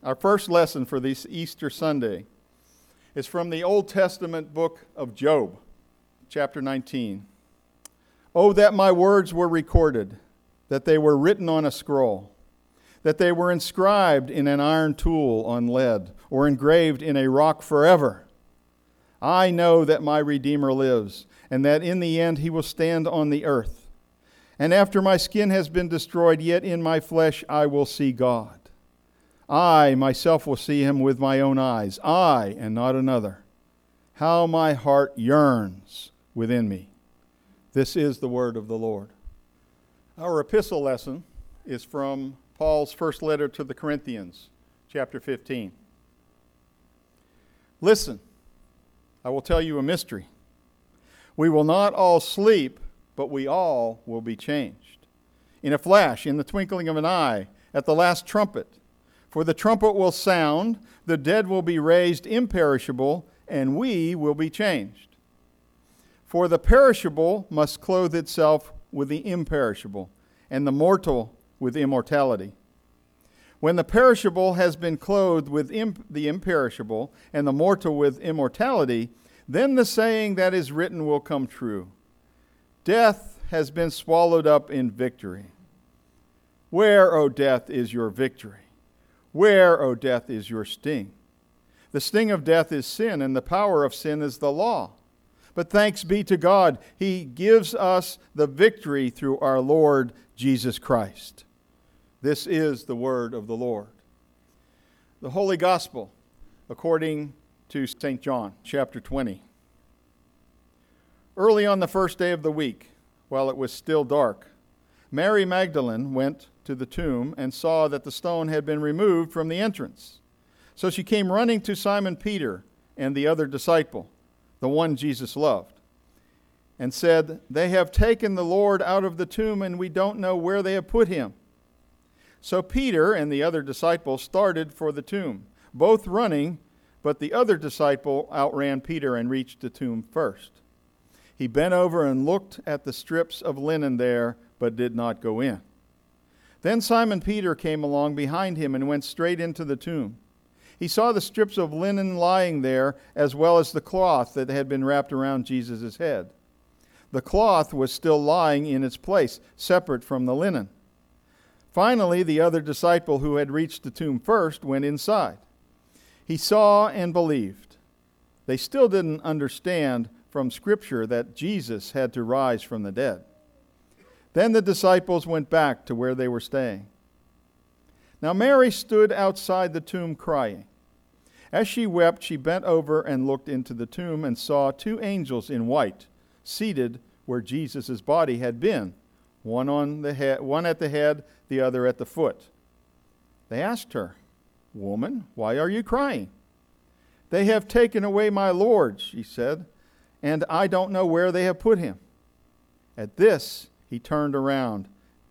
Our first lesson for this Easter Sunday is from the Old Testament book of Job, chapter 19. Oh, that my words were recorded, that they were written on a scroll, that they were inscribed in an iron tool on lead, or engraved in a rock forever. I know that my Redeemer lives, and that in the end he will stand on the earth. And after my skin has been destroyed, yet in my flesh I will see God. I myself will see him with my own eyes, I and not another. How my heart yearns within me. This is the word of the Lord. Our epistle lesson is from Paul's first letter to the Corinthians, chapter 15. Listen, I will tell you a mystery. We will not all sleep, but we all will be changed. In a flash, in the twinkling of an eye, at the last trumpet. For the trumpet will sound, the dead will be raised imperishable, and we will be changed. For the perishable must clothe itself with the imperishable, and the mortal with immortality. When the perishable has been clothed with the imperishable, and the mortal with immortality, then the saying that is written will come true. Death has been swallowed up in victory. Where, O death, is your victory? Where, O death, is your sting? The sting of death is sin, and the power of sin is the law. But thanks be to God, He gives us the victory through our Lord Jesus Christ. This is the word of the Lord. The Holy Gospel, according to St. John, chapter 20. Early on the first day of the week, while it was still dark, Mary Magdalene went to the tomb and saw that the stone had been removed from the entrance. So she came running to Simon Peter and the other disciple, the one Jesus loved, and said, "They have taken the Lord out of the tomb, and we don't know where they have put him." So Peter and the other disciple started for the tomb, both running, but the other disciple outran Peter and reached the tomb first. He bent over and looked at the strips of linen there, but did not go in. Then Simon Peter came along behind him and went straight into the tomb. He saw the strips of linen lying there, as well as the cloth that had been wrapped around Jesus' head. The cloth was still lying in its place, separate from the linen. Finally, the other disciple who had reached the tomb first went inside. He saw and believed. They still didn't understand from Scripture that Jesus had to rise from the dead. Then the disciples went back to where they were staying. Now Mary stood outside the tomb crying. As she wept, she bent over and looked into the tomb and saw two angels in white, seated where Jesus' body had been, one at the head, the other at the foot. They asked her, "Woman, why are you crying?" "They have taken away my Lord," she said, "and I don't know where they have put him." At this, she turned around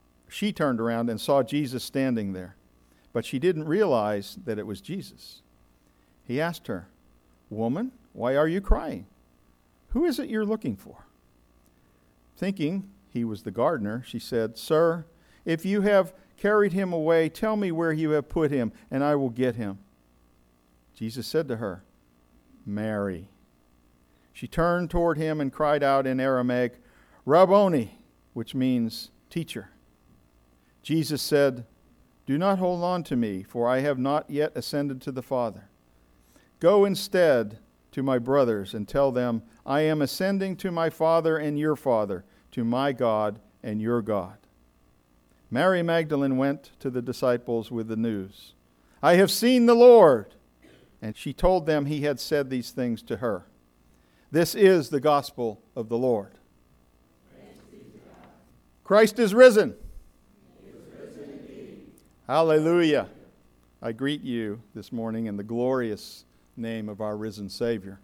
and saw Jesus standing there, but she didn't realize that it was Jesus. He asked her, "Woman, why are you crying? Who is it you're looking for?" Thinking he was the gardener, she said, "Sir, if you have carried him away, tell me where you have put him, and I will get him." Jesus said to her, "Mary." She turned toward him and cried out in Aramaic, "Rabboni," which means teacher. Jesus said, "Do not hold on to me, for I have not yet ascended to the Father. Go instead to my brothers and tell them, I am ascending to my Father and your Father, to my God and your God." Mary Magdalene went to the disciples with the news, "I have seen the Lord." And she told them he had said these things to her. This is the gospel of the Lord. Christ is risen. He is risen indeed. Hallelujah. I greet you this morning in the glorious name of our risen Savior.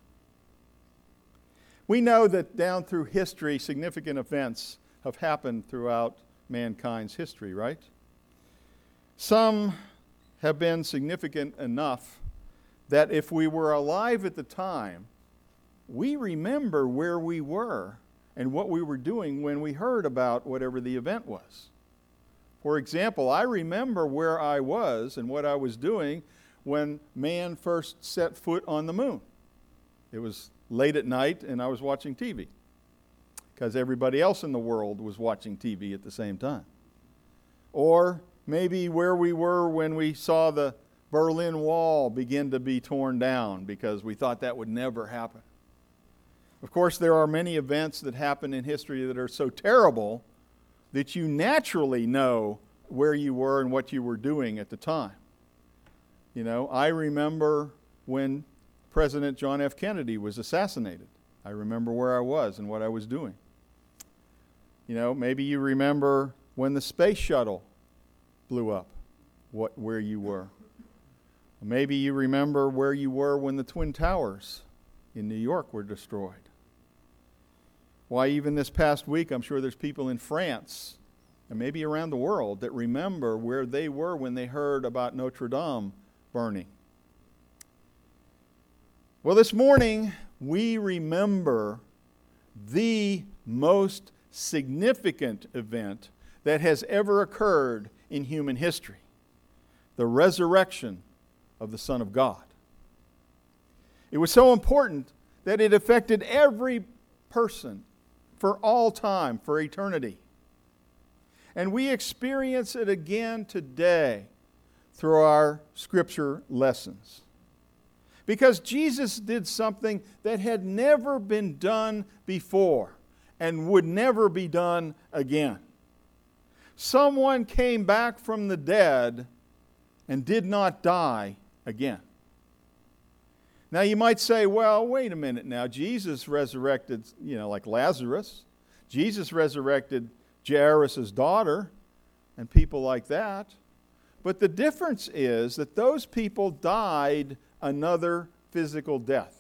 We know that down through history, significant events have happened throughout mankind's history, right? Some have been significant enough that if we were alive at the time, we remember where we were and what we were doing when we heard about whatever the event was. For example, I remember where I was and what I was doing when man first set foot on the moon. It was late at night and I was watching TV because everybody else in the world was watching TV at the same time. Or maybe where we were when we saw the Berlin Wall begin to be torn down because we thought that would never happen. Of course, there are many events that happen in history that are so terrible that you naturally know where you were and what you were doing at the time. You know, I remember when President John F. Kennedy was assassinated. I remember where I was and what I was doing. You know, maybe you remember when the space shuttle blew up, where you were. Maybe you remember where you were when the Twin Towers in New York were destroyed. Why, even this past week, I'm sure there's people in France and maybe around the world that remember where they were when they heard about Notre Dame burning. Well, this morning, we remember the most significant event that has ever occurred in human history, the resurrection of the Son of God. It was so important that it affected every person for all time, for eternity. And we experience it again today through our scripture lessons. Because Jesus did something that had never been done before and would never be done again. Someone came back from the dead and did not die again. Now you might say, well, wait a minute now. Jesus resurrected, like Lazarus. Jesus resurrected Jairus' daughter and people like that. But the difference is that those people died another physical death.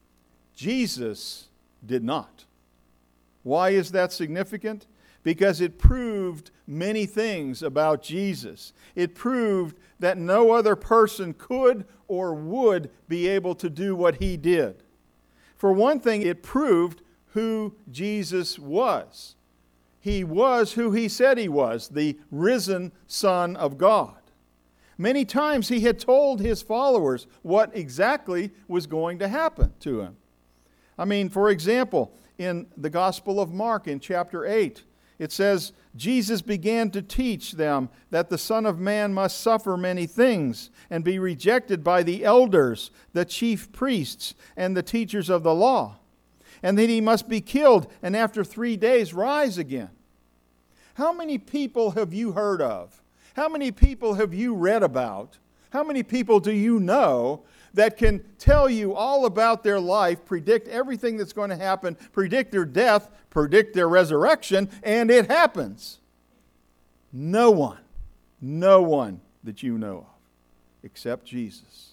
Jesus did not. Why is that significant? Because it proved many things about Jesus. It proved that no other person could or would be able to do what he did. For one thing, it proved who Jesus was. He was who he said he was, the risen Son of God. Many times he had told his followers what exactly was going to happen to him. I mean, for example, in the Gospel of Mark in chapter 8, it says, Jesus began to teach them that the Son of Man must suffer many things and be rejected by the elders, the chief priests, and the teachers of the law, and that he must be killed and after 3 days rise again. How many people have you heard of? How many people have you read about? How many people do you know that can tell you all about their life, predict everything that's going to happen, predict their death, predict their resurrection, and it happens? No one that you know of, except Jesus.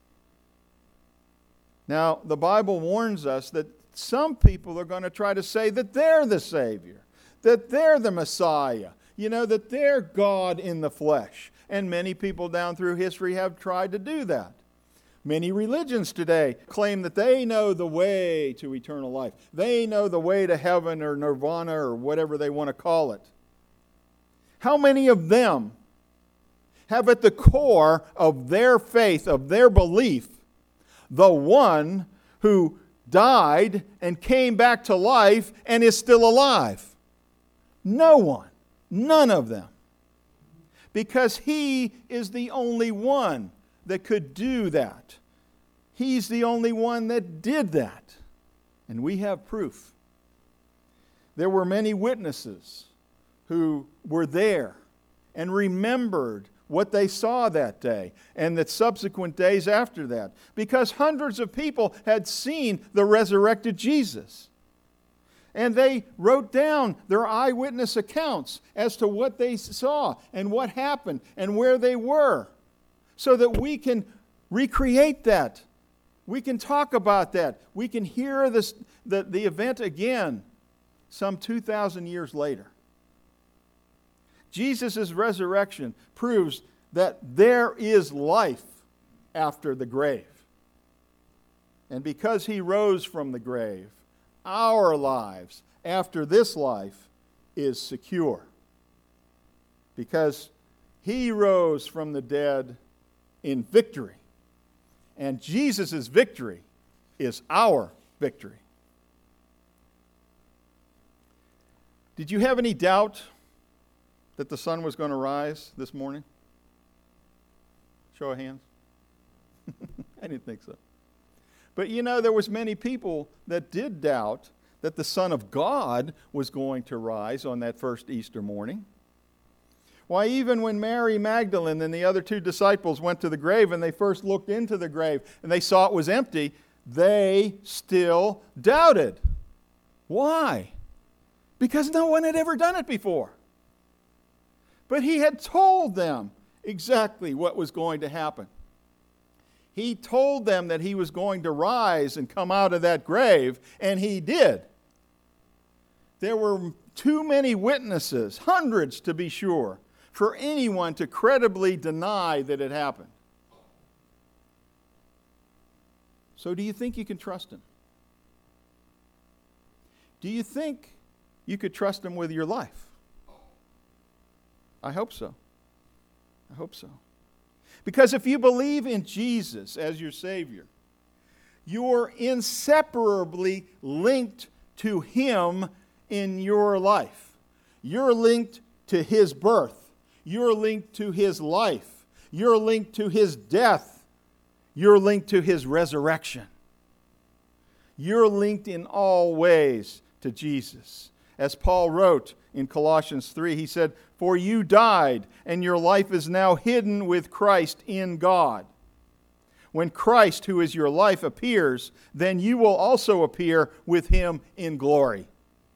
Now, the Bible warns us that some people are going to try to say that they're the Savior, that they're the Messiah, that they're God in the flesh. And many people down through history have tried to do that. Many religions today claim that they know the way to eternal life. They know the way to heaven or nirvana or whatever they want to call it. How many of them have at the core of their faith, of their belief, the one who died and came back to life and is still alive? No one. None of them. Because he is the only one that could do that. He's the only one that did that. And we have proof. There were many witnesses who were there and remembered what they saw that day and the subsequent days after that, because hundreds of people had seen the resurrected Jesus. And they wrote down their eyewitness accounts as to what they saw and what happened and where they were, so that we can recreate that. We can talk about that. We can hear the event again some 2,000 years later. Jesus' resurrection proves that there is life after the grave. And because he rose from the grave, our lives after this life is secure. Because he rose from the dead in victory And Jesus' victory is our victory. Did you have any doubt that the sun was going to rise this morning? Show of hands. I didn't think so. But you know, there was many people that did doubt that the Son of God was going to rise on that first Easter morning. Why, even when Mary Magdalene and the other two disciples went to the grave and they first looked into the grave and they saw it was empty, they still doubted. Why? Because no one had ever done it before. But he had told them exactly what was going to happen. He told them that he was going to rise and come out of that grave, and he did. There were too many witnesses, hundreds to be sure, for anyone to credibly deny that it happened. So do you think you can trust him? Do you think you could trust him with your life? I hope so. I hope so. Because if you believe in Jesus as your Savior, you're inseparably linked to him in your life. You're linked to his birth. You're linked to his life. You're linked to his death. You're linked to his resurrection. You're linked in all ways to Jesus. As Paul wrote in Colossians 3, he said, "For you died, and your life is now hidden with Christ in God. When Christ, who is your life, appears, then you will also appear with him in glory."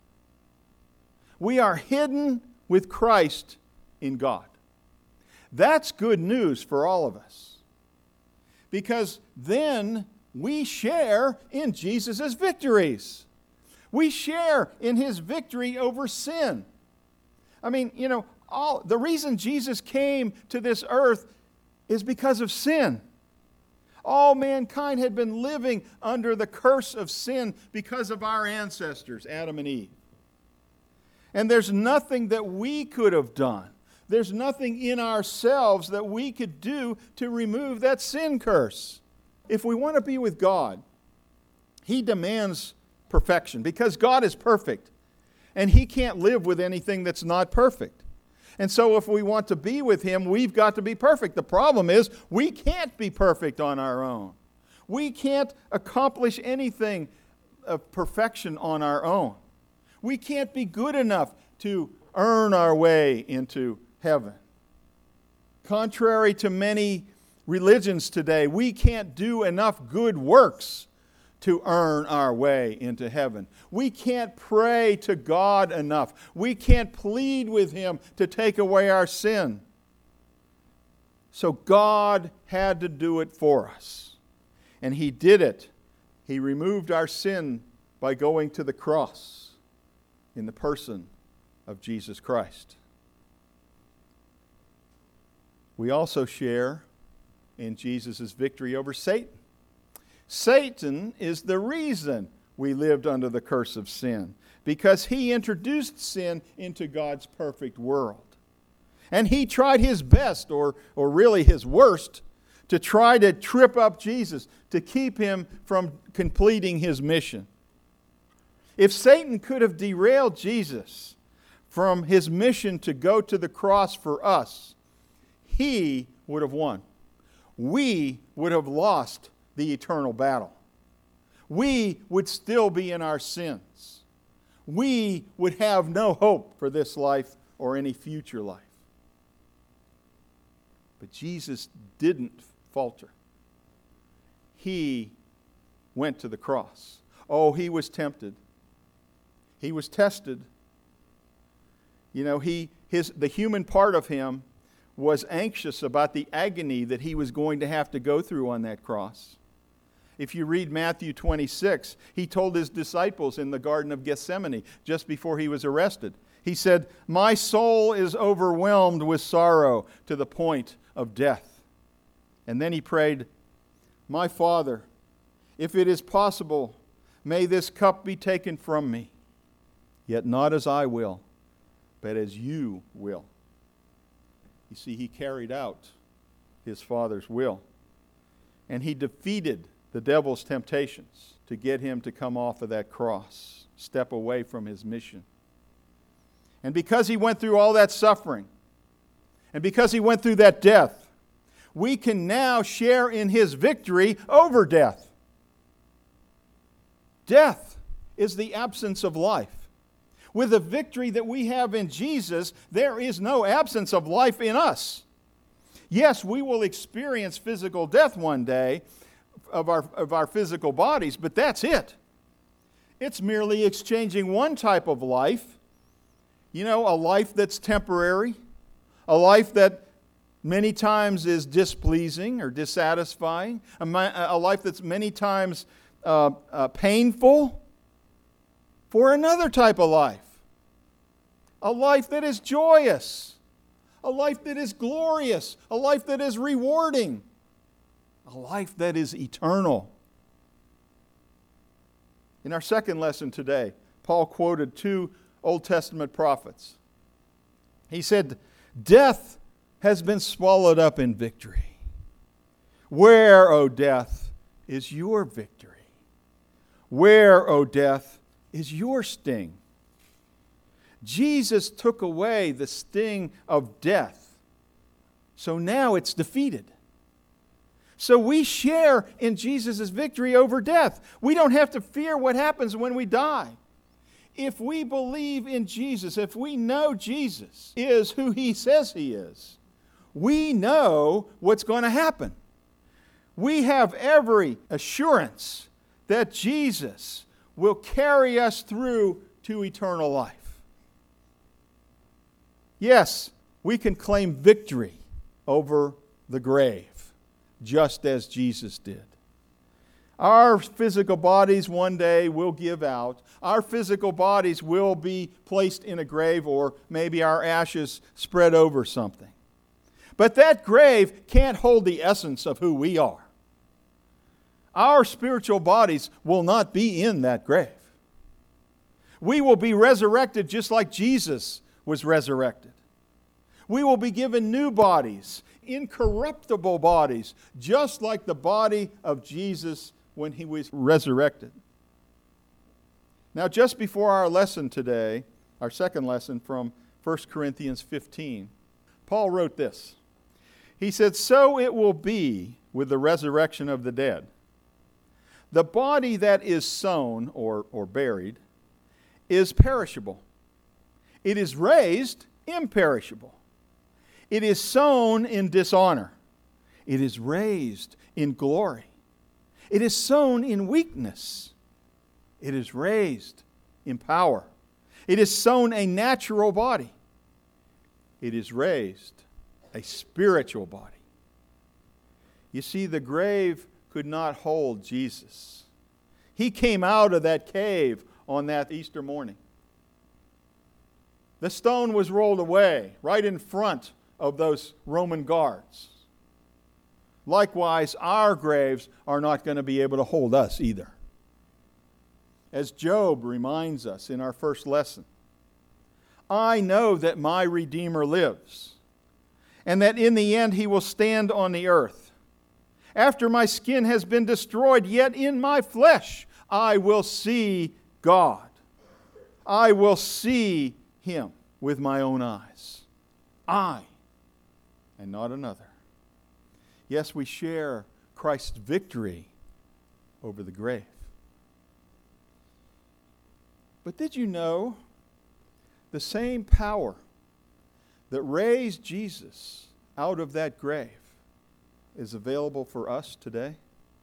We are hidden with Christ in God. That's good news for all of us. Because then we share in Jesus' victories. We share in his victory over sin. I mean, you know, the reason Jesus came to this earth is because of sin. All mankind had been living under the curse of sin because of our ancestors, Adam and Eve. And there's nothing that we could have done. There's nothing in ourselves that we could do to remove that sin curse. If we want to be with God, he demands perfection because God is perfect and he can't live with anything that's not perfect. And so if we want to be with him, we've got to be perfect. The problem is we can't be perfect on our own. We can't accomplish anything of perfection on our own. We can't be good enough to earn our way into heaven. Contrary to many religions today, we can't do enough good works to earn our way into heaven. We can't pray to God enough. We can't plead with him to take away our sin. So God had to do it for us. And he did it. He removed our sin by going to the cross in the person of Jesus Christ. We also share in Jesus' victory over Satan. Satan is the reason we lived under the curse of sin, because he introduced sin into God's perfect world. And he tried his best, or really his worst, to try to trip up Jesus, to keep him from completing his mission. If Satan could have derailed Jesus from his mission to go to the cross for us, he would have won. We would have lost the eternal battle. We would still be in our sins. We would have no hope for this life or any future life. But Jesus didn't falter. He went to the cross. Oh, he was tempted. He was tested. You know, the human part of him was anxious about the agony that he was going to have to go through on that cross. If you read Matthew 26, he told his disciples in the Garden of Gethsemane, just before he was arrested, he said, "My soul is overwhelmed with sorrow to the point of death." And then he prayed, "My Father, if it is possible, may this cup be taken from me. Yet not as I will, but as you will." You see, he carried out his Father's will. And he defeated the devil's temptations to get him to come off of that cross, step away from his mission. And because he went through all that suffering, and because he went through that death, we can now share in his victory over death. Death is the absence of life. With the victory that we have in Jesus, there is no absence of life in us. Yes, we will experience physical death one day of our physical bodies, but that's it. It's merely exchanging one type of life, a life that's temporary, a life that many times is displeasing or dissatisfying, a life that's many times painful, for another type of life. A life that is joyous, a life that is glorious, a life that is rewarding, a life that is eternal. In our second lesson today, Paul quoted 2 Old Testament prophets. He said, "Death has been swallowed up in victory. Where, O death, is your victory? Where, O death, is your sting?" Jesus took away the sting of death. So now it's defeated. So we share in Jesus' victory over death. We don't have to fear what happens when we die. If we believe in Jesus, if we know Jesus is who He says He is, we know what's going to happen. We have every assurance that Jesus will carry us through to eternal life. Yes, we can claim victory over the grave, just as Jesus did. Our physical bodies one day will give out. Our physical bodies will be placed in a grave, or maybe our ashes spread over something. But that grave can't hold the essence of who we are. Our spiritual bodies will not be in that grave. We will be resurrected just like Jesus was resurrected. We will be given new bodies, incorruptible bodies, just like the body of Jesus when He was resurrected. Now, just before our lesson today, our second lesson from 1 Corinthians 15, Paul wrote this. He said, "So it will be with the resurrection of the dead. The body that is sown or buried is perishable. It is raised imperishable. It is sown in dishonor. It is raised in glory. It is sown in weakness. It is raised in power. It is sown a natural body. It is raised a spiritual body." You see, the grave could not hold Jesus. He came out of that cave on that Easter morning. The stone was rolled away right in front of those Roman guards. Likewise, our graves are not going to be able to hold us either. As Job reminds us in our first lesson, "I know that my Redeemer lives, and that in the end He will stand on the earth. After my skin has been destroyed, yet in my flesh I will see God. I will see Him with my own eyes. I, and not another." Yes, we share Christ's victory over the grave. But did you know the same power that raised Jesus out of that grave is available for us today?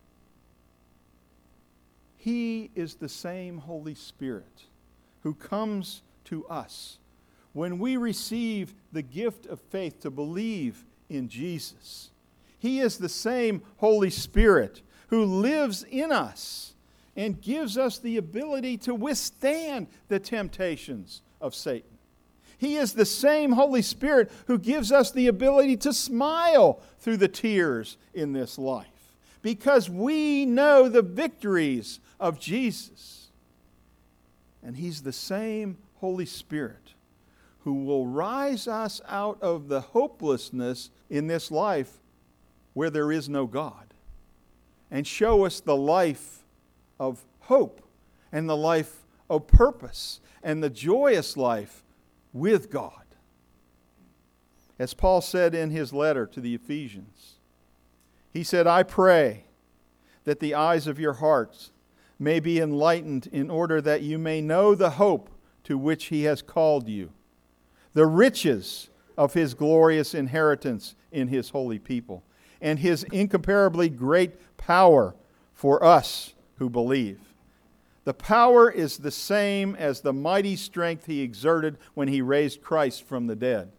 He is the same Holy Spirit who comes to us when we receive the gift of faith to believe in Jesus. He is the same Holy Spirit who lives in us and gives us the ability to withstand the temptations of Satan. He is the same Holy Spirit who gives us the ability to smile through the tears in this life, because we know the victories of Jesus. And He's the same Holy Spirit who will rise us out of the hopelessness in this life where there is no God. and show us the life of hope and the life of purpose and the joyous life with God. As Paul said in his letter to the Ephesians, he said, I pray that the eyes of your hearts may be enlightened in order that you may know the hope to which He has called you, the riches of His glorious inheritance in His holy people, and His incomparably great power for us who believe. The power is the same as the mighty strength He exerted when He raised Christ from the dead.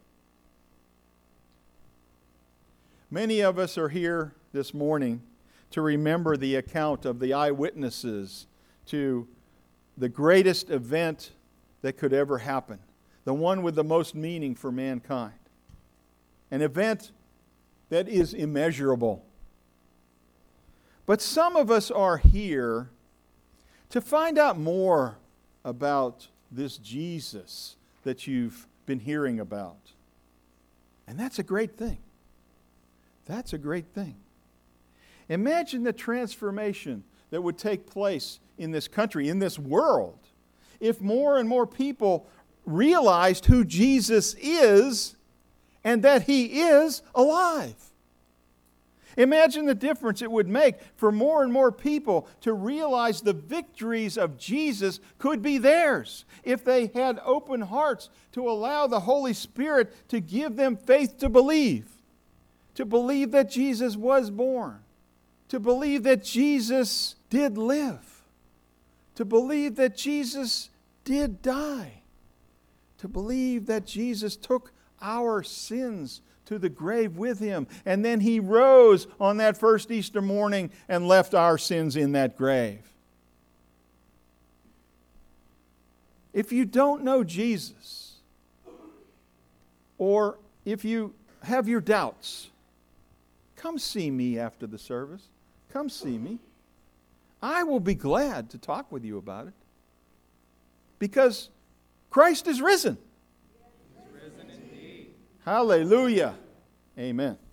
Many of us are here this morning to remember the account of the eyewitnesses to the greatest event that could ever happen, the one with the most meaning for mankind. An event that is immeasurable. But some of us are here to find out more about this Jesus that you've been hearing about. And that's a great thing. That's a great thing. Imagine the transformation that would take place in this country, in this world, if more and more people realized who Jesus is and that He is alive. Imagine the difference it would make for more and more people to realize the victories of Jesus could be theirs if they had open hearts to allow the Holy Spirit to give them faith to believe that Jesus was born, to believe that Jesus did live, to believe that Jesus did die, to believe that Jesus took our sins to the grave with Him, and then He rose on that first Easter morning and left our sins in that grave. If you don't know Jesus, or if you have your doubts, come see me after the service. Come see me. I will be glad to talk with you about it. Because Christ is risen. He is risen indeed. Hallelujah. Amen.